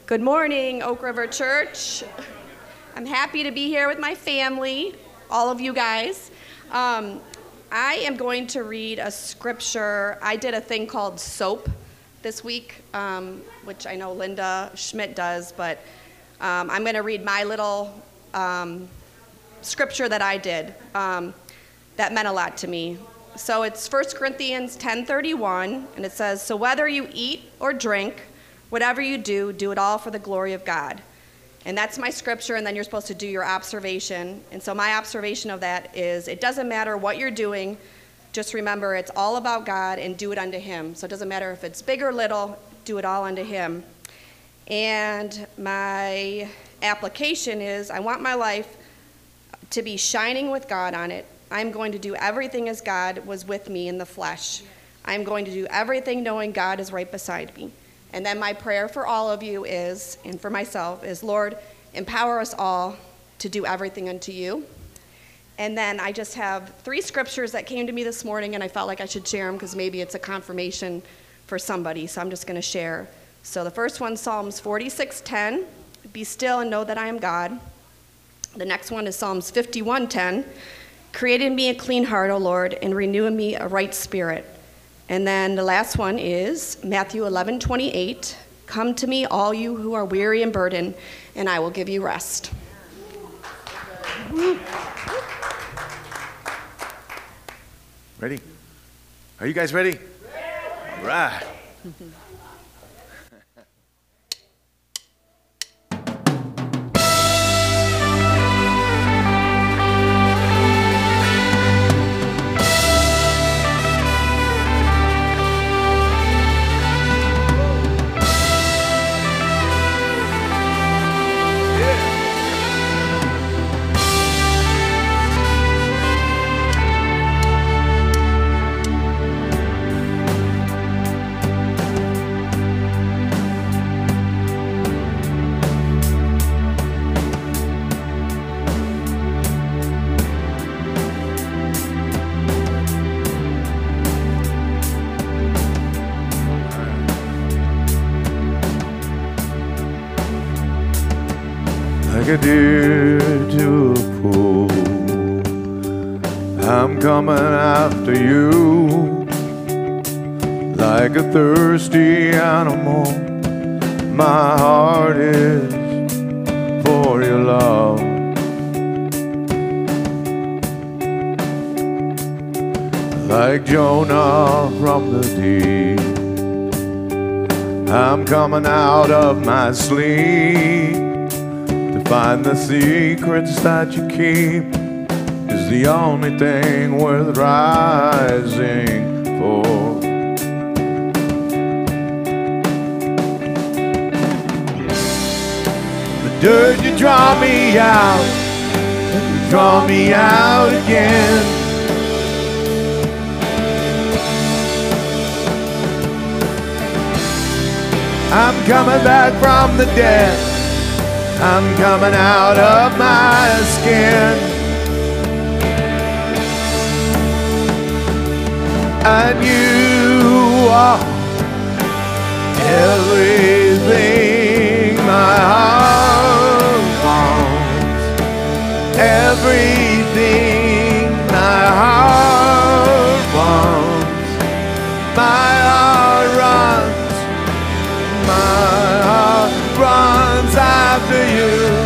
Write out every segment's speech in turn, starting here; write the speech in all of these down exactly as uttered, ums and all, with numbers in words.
Good morning, Oak River Church. I'm happy to be here with my family, all of you guys. Um, I am going to read a scripture. I did a thing called SOAP this week, um, which I know Linda Schmidt does, but um, I'm going to read my little um, scripture that I did um, that meant a lot to me. So it's First Corinthians ten thirty-one, and it says, "So whether you eat or drink, whatever you do, do it all for the glory of God." And that's my scripture, and then you're supposed to do your observation. And so my observation of that is, it doesn't matter what you're doing, just remember it's all about God and do it unto Him. So it doesn't matter if it's big or little, do it all unto Him. And my application is, I want my life to be shining with God on it. I'm going to do everything as God was with me in the flesh. I'm going to do everything knowing God is right beside me. And then my prayer for all of you is, and for myself, is, Lord, empower us all to do everything unto you. And then I just have three scriptures that came to me this morning, and I felt like I should share them because maybe it's a confirmation for somebody, so I'm just going to share. So the first one, Psalms forty-six ten, "Be still and know that I am God." The next one is Psalms fifty-one ten, "Create in me a clean heart, O Lord, and renew in me a right spirit." And then the last one is Matthew eleven twenty-eight, "Come to me, all you who are weary and burdened, and I will give you rest." Ready? Are you guys ready? All right. Like a deer to a pool, I'm coming after you. Like a thirsty animal, my heart is for your love. Like Jonah from the deep, I'm coming out of my sleep. Find the secrets that you keep is the only thing worth rising for. The dirt, you draw me out, and you draw me out again. I'm coming back from the dead, I'm coming out of my skin. And you are everything my heart wants, everything my heart wants. My heart runs, my heart runs after you.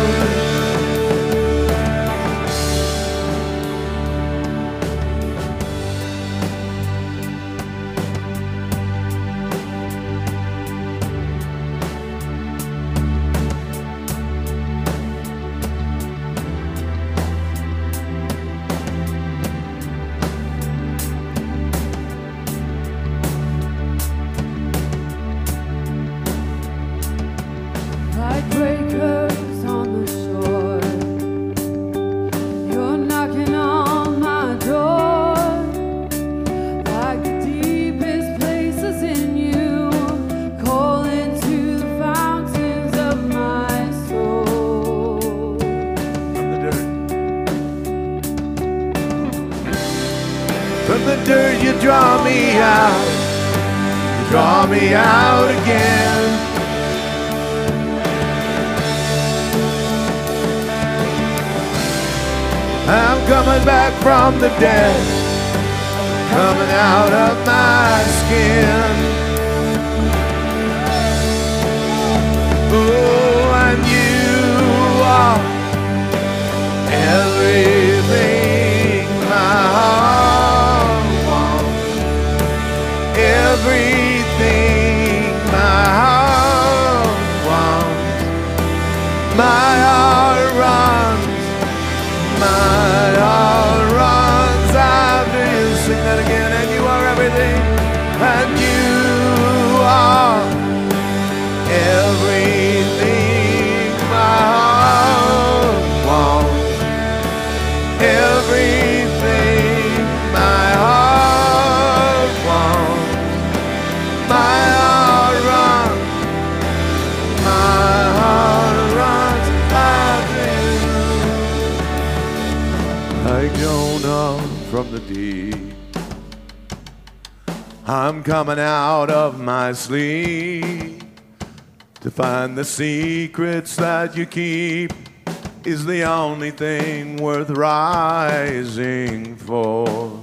Like breakers on the shore, you're knocking on my door. Like the deepest places in you, calling to the fountains of my soul. From the dirt, from the dirt you draw me out, you draw me out again. coming back from the dead, coming out of my skin. Oh, and you are everything my heart wants, everything my heart wants. My heart runs, my heart runs after you. Sing that again. And you are everything, and you are everything my heart wants, everything my heart wants. My heart runs, my heart runs after you. Like Jonah from the deep, I'm coming out of my sleep to find the secrets that you keep is the only thing worth rising for.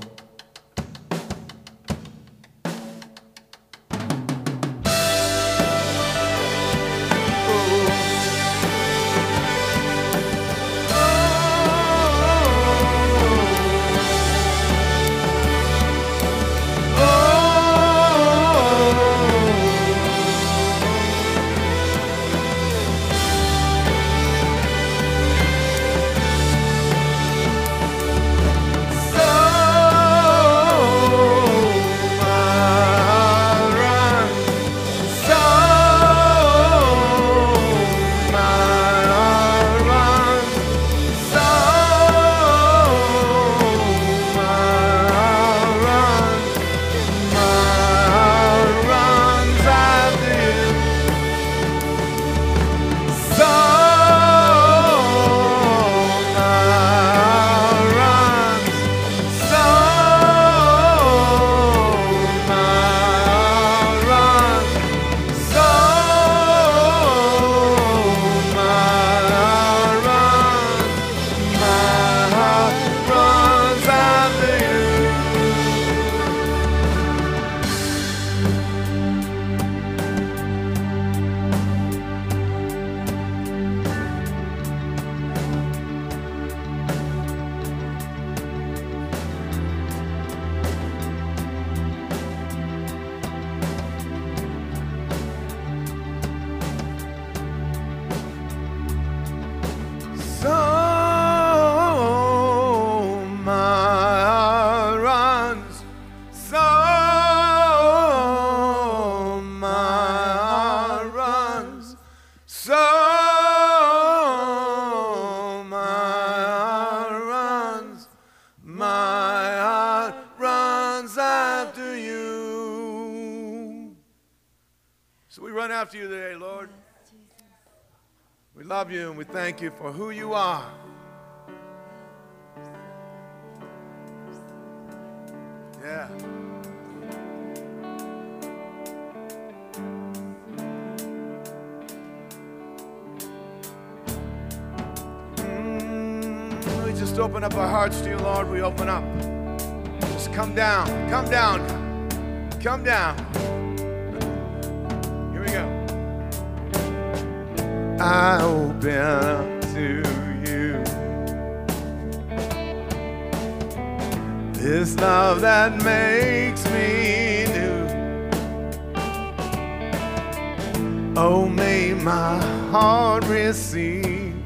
After you today, Lord. We love you and we thank you for who you are. Yeah. Mm, we just open up our hearts to you, Lord. We open up. Just come down. Come down. Come down. I open up to you this love that makes me new. Oh, may my heart receive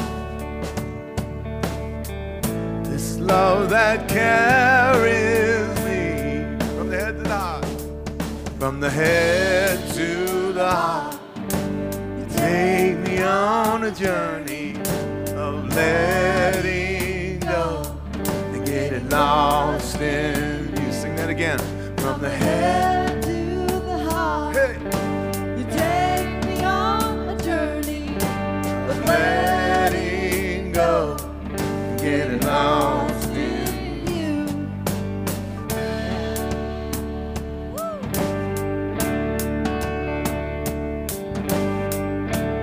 this love that carries me from the head to the heart, from the head to the heart. Take me on a journey of letting go and getting lost in you. Sing that again. From the head to the heart. Hey. You take me on a journey of letting go and getting lost in you.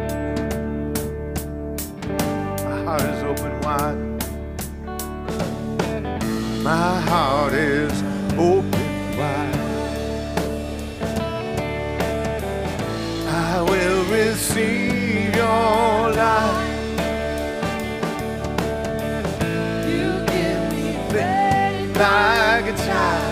My heart is open wide. receive your life. You give me faith Like a child,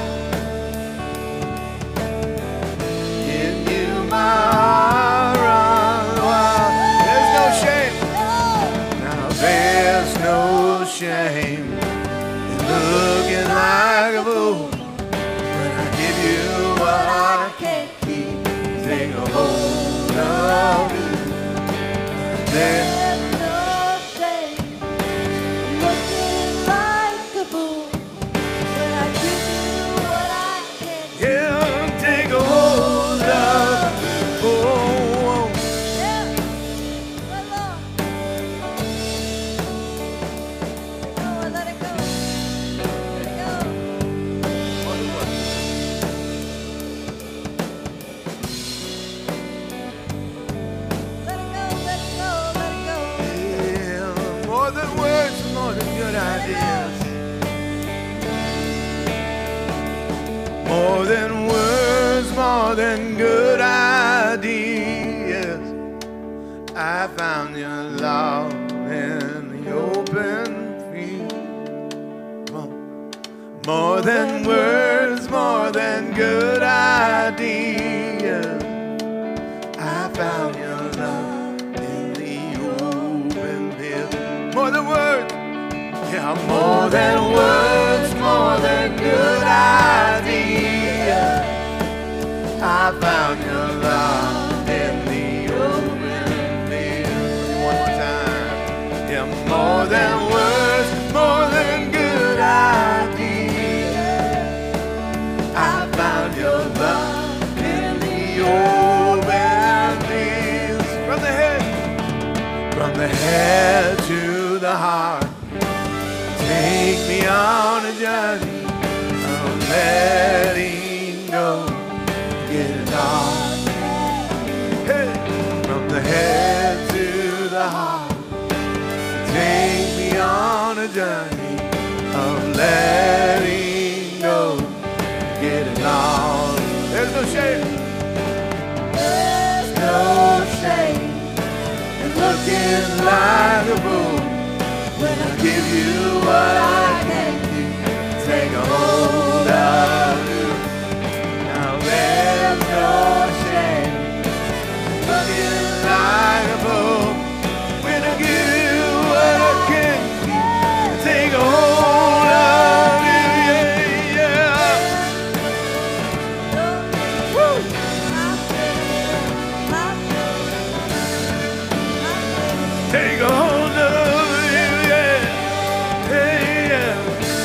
in you my heart runs wild. There's no shame. Now there's no shame in looking like a fool when I give you what I can't keep. Take a hold of you. There's There's no shame looking like a fool when I give you what I can't. yeah, take a hold of you. Oh, oh. Yeah, well, Lord. Oh, let it go. Let it go. Let it go. Let it go. Let it go. Yeah, more than words, more than good ideas. More than words, more than good ideas. I found your love in the open field. Come on. More than words, more than good ideas. I found your love in the open field. More than words, yeah, more than words, more than good ideas. I found your love in the open field. One more time, yeah, more than words, more than good ideas. I found your love in the open fields. From the head, from the head to the heart. Take me on a journey of letting go. Get it on. Hey, from the head to the heart. Take me on a journey of letting go. Get it on. There's no shame. There's no shame in looking like a fool when I give you what I can't keep. Take a hold of you. Now there's no shame looking like a fool when I give you what I can't keep. Take a hold of you, yeah, yeah. Woo! Take a hold of you, yeah, hey, yeah.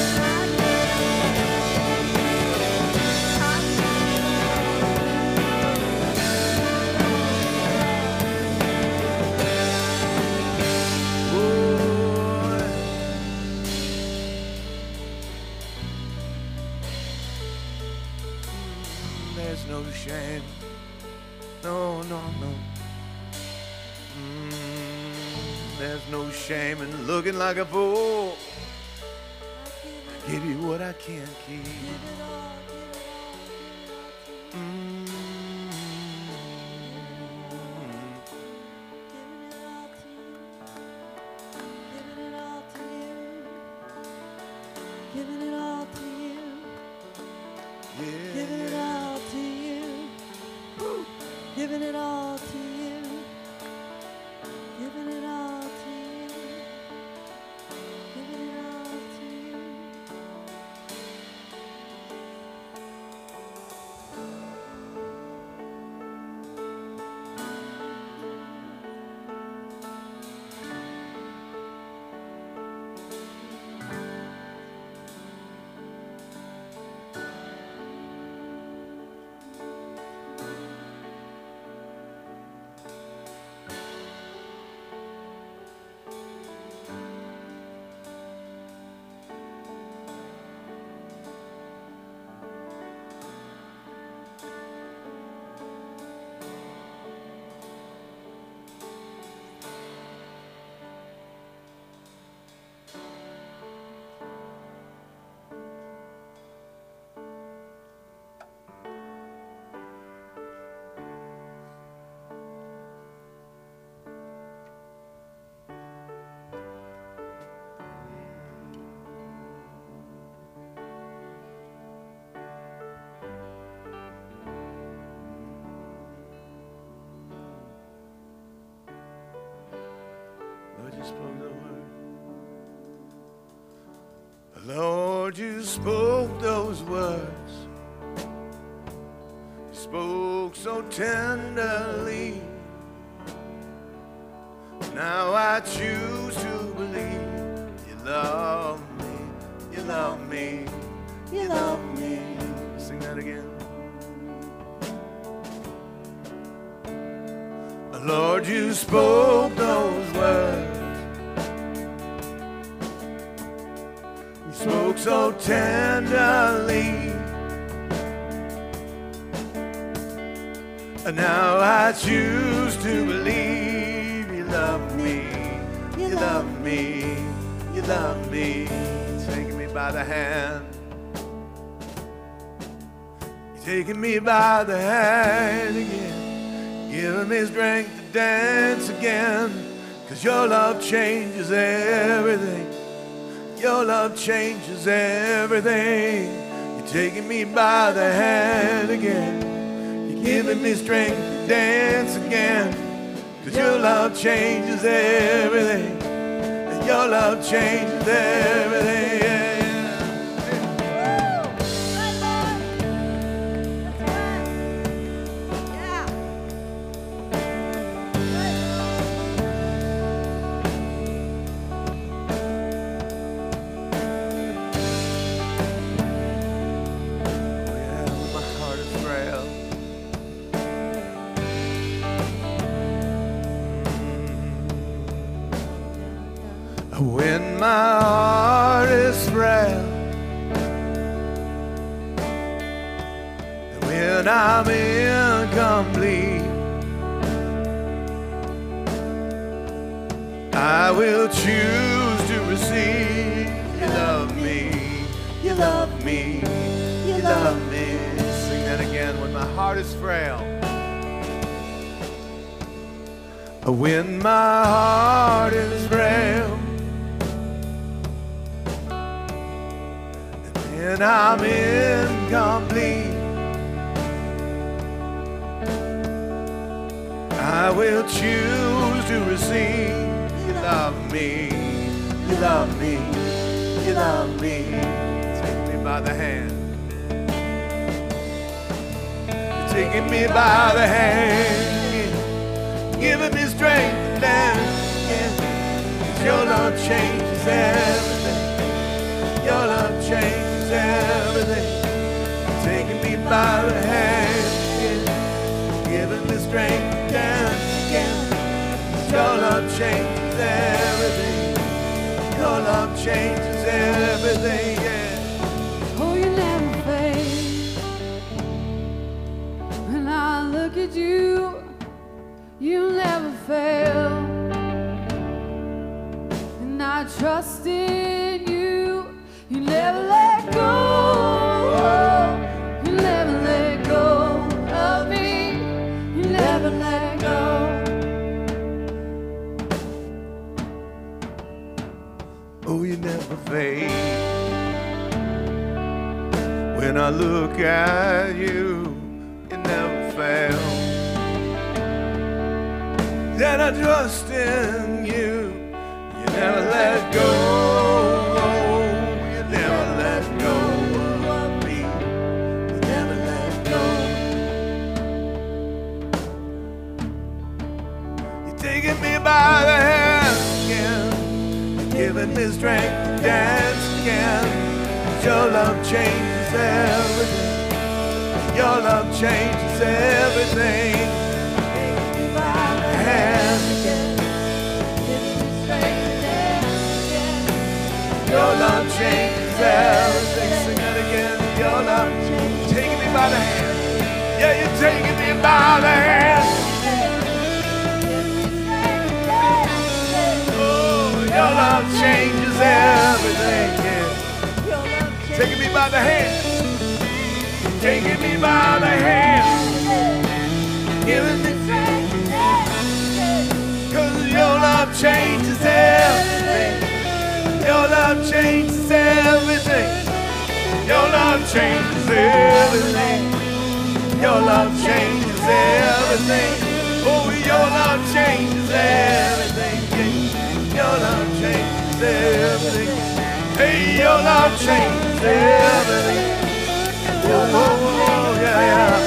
There's no shame. No, no, no. Mm, there's no shame in looking like a fool. Give you what I can't keep. Mm. Giving it all to you. Yeah. Giving it all to you. Giving it all to you. Giving it all to you. Giving it all to you. Lord, you spoke those words. You spoke so tenderly. Now I choose to believe you love me, you love me, you love me. Sing that again. Lord, you spoke those words. You spoke so tenderly. And now I choose to believe you love me, you love me, you love me. Taking me by the hand. You're taking me by the hand again. Giving me strength to dance again. 'Cause your love changes everything. Your love changes everything. You're taking me by the hand again. You're giving me strength to dance again. 'Cause your love changes everything. And your love changes everything. Yeah. When my heart is frail, and when I'm incomplete, I will choose to receive. You love me, you love me, you love me. Sing that again. When my heart is frail, when my heart is frail, and I'm incomplete, I will choose to receive. You love me, you love me, you love me. Take me by the hand. You're taking me by the hand, giving me strength to dance again. 'Cause your love changes everything. Your love changes everything. Taking me by the hand again, giving me strength to dance again. Your love changes everything. Your love changes everything, yeah. Oh, you never fade. When I look at you, you never fail. And I trust in you. You never let go. You never let go of me. You never let go. Oh, you never fade. When I look at you, you never fail. Then I trust in you. You never let go. Taking me by the hand again, giving me strength to dance again. Your love changes everything. Your love changes everything. Taking me by the hand again, giving me strength to dance again. Your love changes everything. Sing it again. Your love taking me by the hand. Yeah, you're taking me by the hand. Your love changes everything, yeah. Taking me by the hand, taking me by the hand, giving me strength. 'Cause your love changes everything. Your love changes everything. Your love changes everything. Your love changes everything. Oh, your love changes everything. Yeah. Your love changes everything. Hey. Your love changes everything. Oh, oh, oh, yeah, yeah.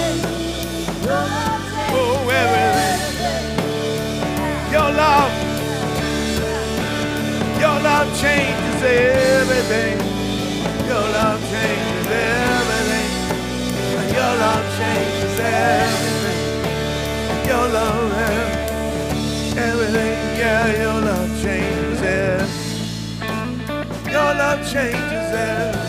Oh, everything. Your love, your love changes everything. Your love changes everything. Your love changes everything. Your love, everything. Yeah, your love changes everything. Your love changes everything.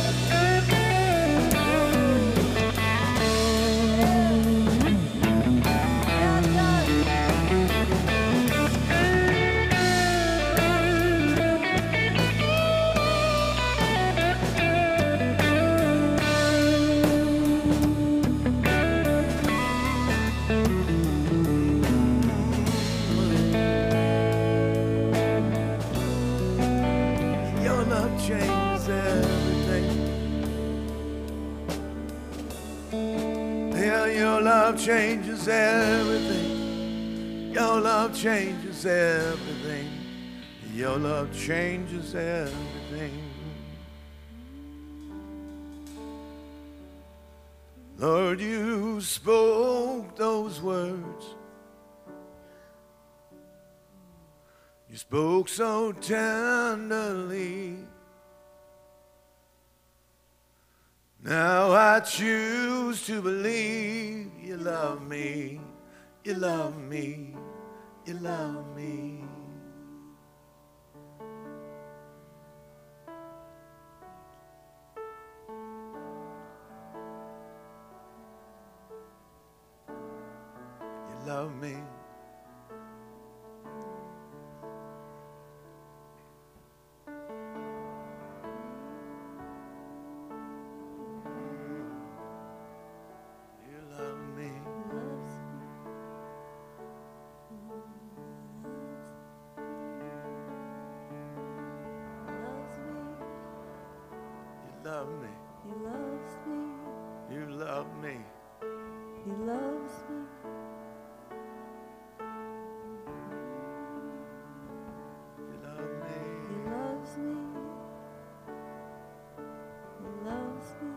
Changes everything. Yeah, your love changes everything. Your love changes everything. Your love changes everything. Lord, you spoke those words. You spoke so tenderly. Now I choose to believe you love me, you love me, you love me. You love me. Love me. He loves me. You love me. He loves me. You love me. He loves me. He loves me.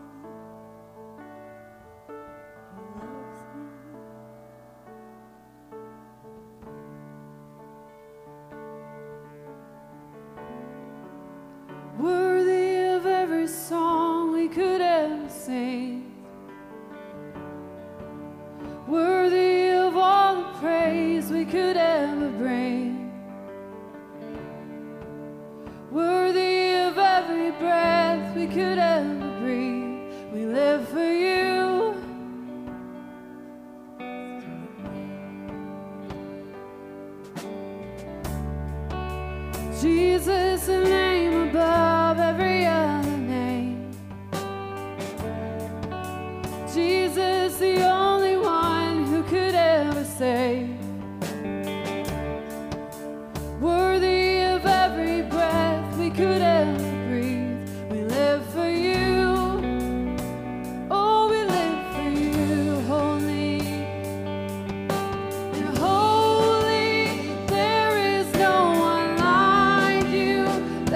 He loves me. Worthy of every song we could ever sing, worthy of all the praise we could ever bring, worthy of every breath we could ever breathe. We live for you. Jesus, the name above every other name. Jesus, the only one who could ever save. Worthy of every breath we could ever breathe. We live for you. Oh, we live for you. Holy, you're holy. There is no one like you.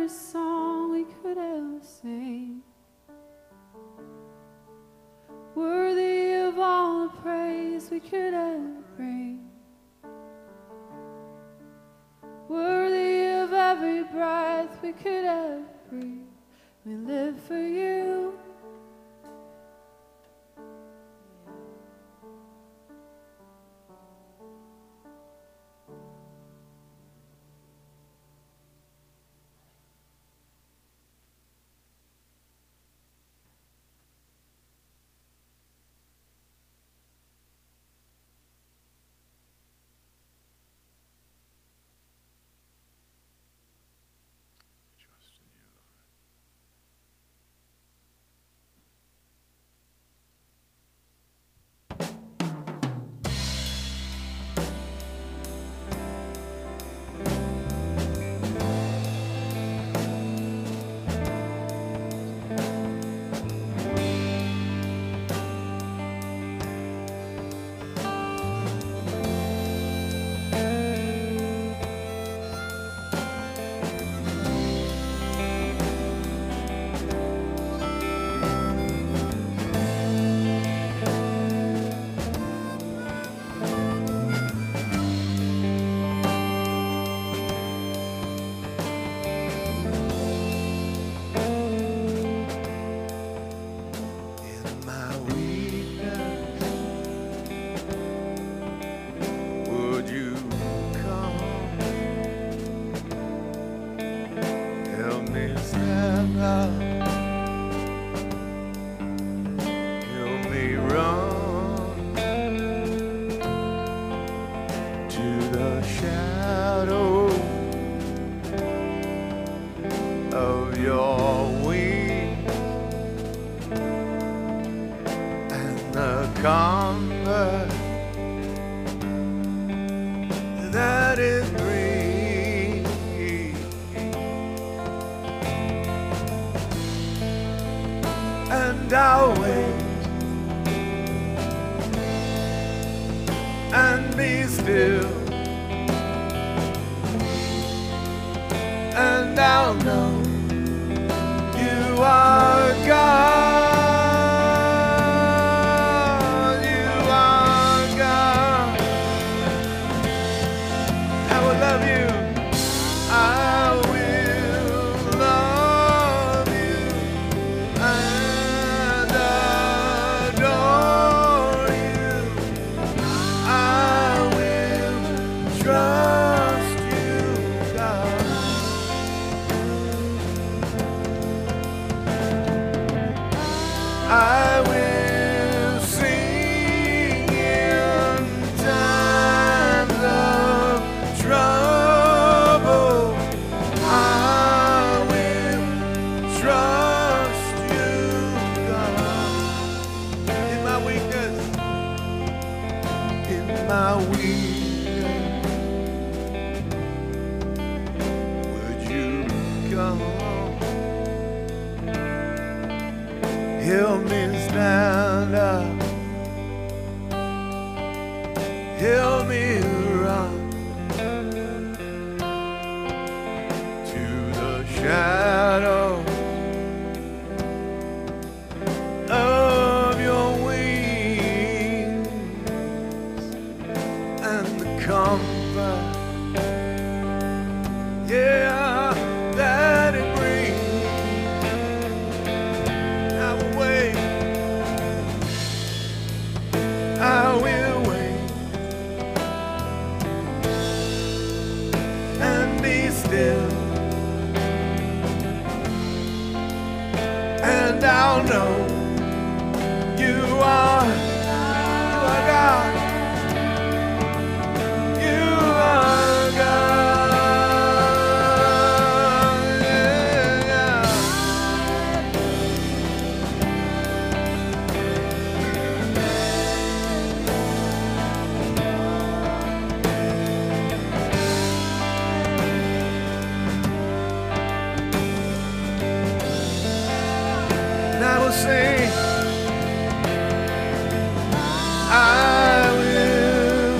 saddest song we could ever sing, worthy of all the praise we could ever bring, worthy of every breath we could ever breathe. We live for you. comfort that is free, and I'll wait and be still, and I'll know you are God. I will sing in times of trouble. I will trust you, God. In my weakness, in my weakness, would you come? Help me stand up, help me run to the shadow of your wings and the comfort, yeah, that it brings. I will wait and be still, and I'll know you are, you are God, you are God. I will sing, I will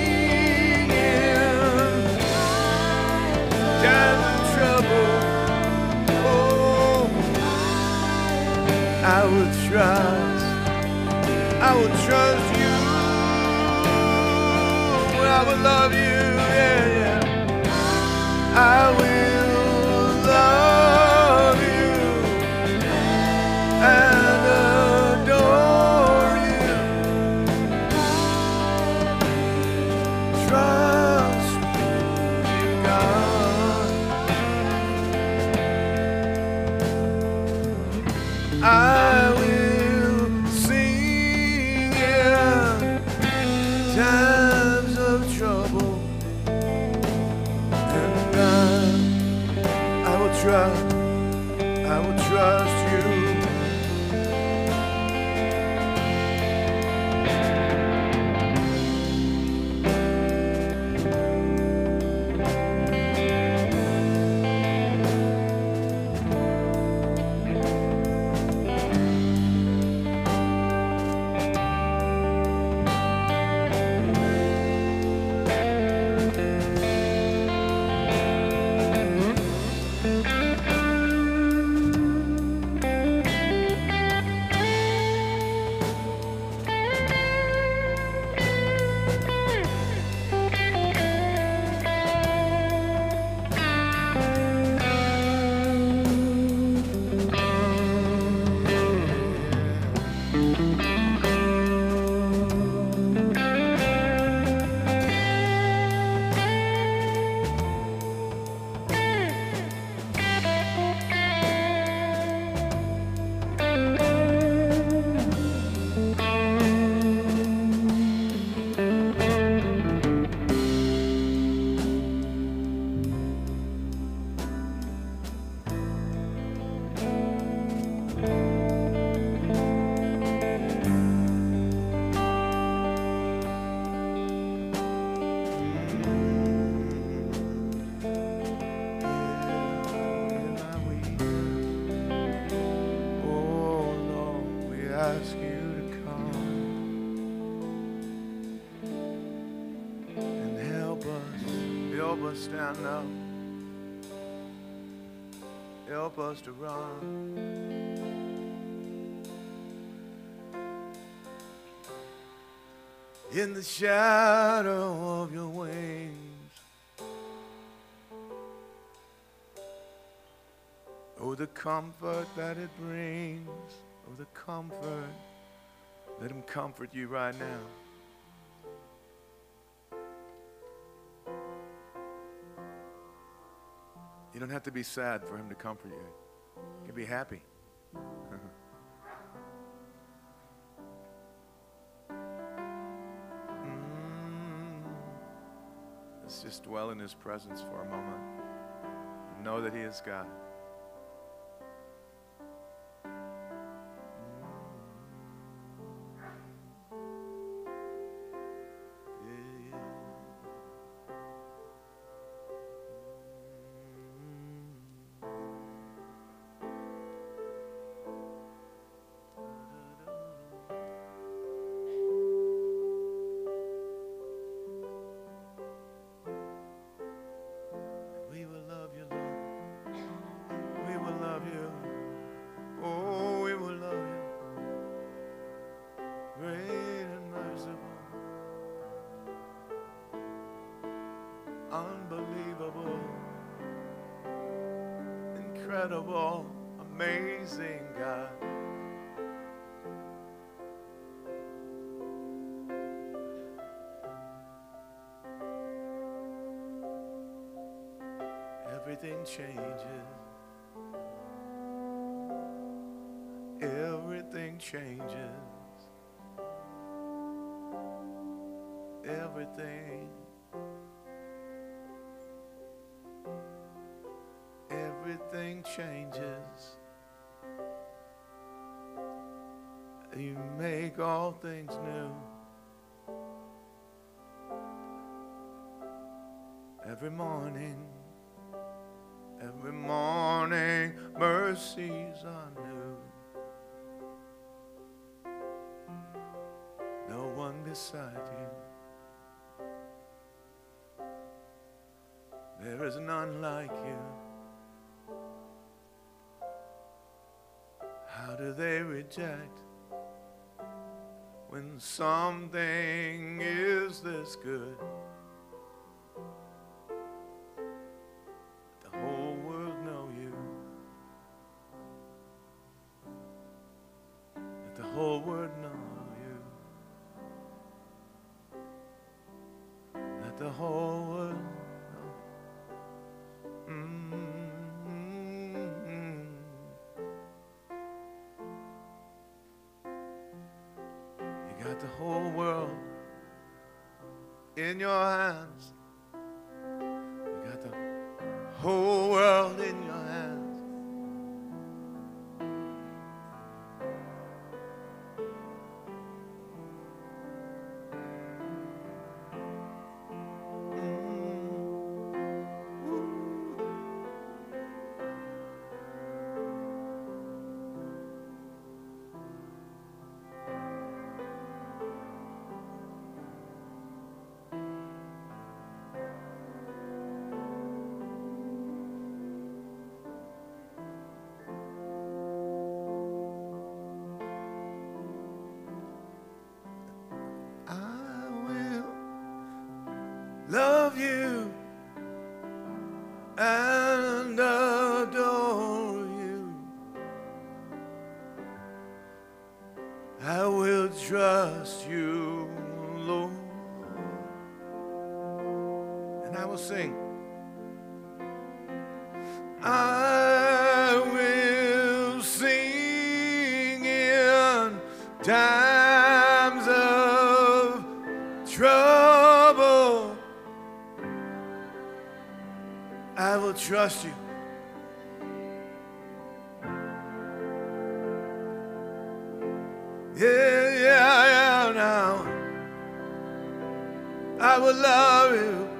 sing in times of trouble. I will trust, I will trust you. I will love you, yeah, yeah. I will love you and adore you. Trust you, God. I will sing in times of trouble, and I, I will trust, I will trust you. Ask you to come and help us, help us stand up, help us to run. In the shadow of your wings, oh, the comfort that it brings. Oh, the comfort. Let him comfort you right now. You don't have to be sad for him to comfort you. You can be happy. mm. Let's just dwell in his presence for a moment. Know that he is God. Unbelievable, incredible, amazing God. Everything changes. Everything changes. Everything. Everything changes. You make all things new. Every morning, every morning, mercies are new. No one beside you. There is none like you. How do they reject when something is this good? The whole world know you. Let the whole world know you. Let the whole world know. Mm-hmm. You got the whole world in your hands. You got the whole world in your hands. Love you and adore you. I will trust you, Lord. And I will sing. I will sing in times of trouble. I will trust you. Yeah, yeah, yeah, now. I will love you.